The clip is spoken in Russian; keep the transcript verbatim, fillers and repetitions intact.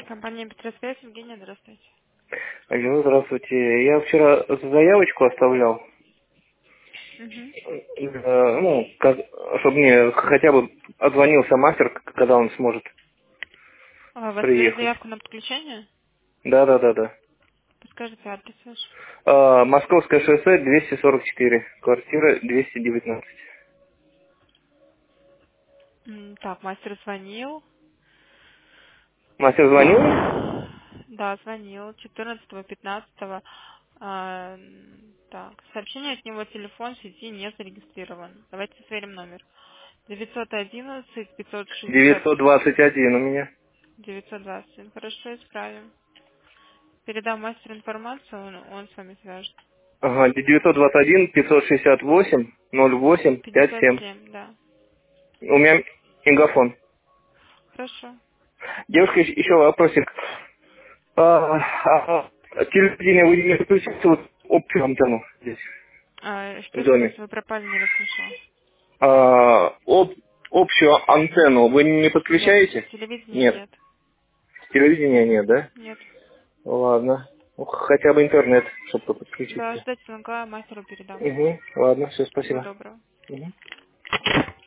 Компания Петросвязь, Евгения, здравствуйте. Алло, здравствуйте. Я вчера заявочку оставлял, Угу. э, ну, чтобы мне хотя бы отзвонился мастер, к- когда он сможет А, вы оставили приехать. заявку на подключение? Да, да, да, да. Подскажите адрес ваш. А, Московское шоссе двести сорок четыре, квартира двести девятнадцать. М, Так, мастер звонил. Мастер звонил? Да, звонил. четырнадцатого пятнадцатого. А, м, так, сообщение от него, телефон в сети не зарегистрирован. Давайте сверим номер. девятьсот одиннадцать пятьсот шестьдесят девятьсот двадцать один у меня. девятьсот двадцать. Хорошо, исправим. Передам мастеру информацию, он, он с вами свяжет. Ага, девятьсот двадцать один пятьсот шестьдесят восемь ноль восемь пять пятьдесят семь. семь, да. У меня мегафон. Хорошо. Девушка, еще еще вопросик. А, а, а, телевидение вы не включите вот общую антенну здесь, А, в что еще раз доме? вы пропали, не расслышала? А, об- общую антенну вы не Нет, подключаете? телевидения Нет. нет. Телевидения нет, да? Нет. Ладно. Ну, хотя бы интернет, чтобы Да, подключиться. ждать звонка, мастеру передам. Угу. Ладно, все, Всего спасибо. доброго. Мгм.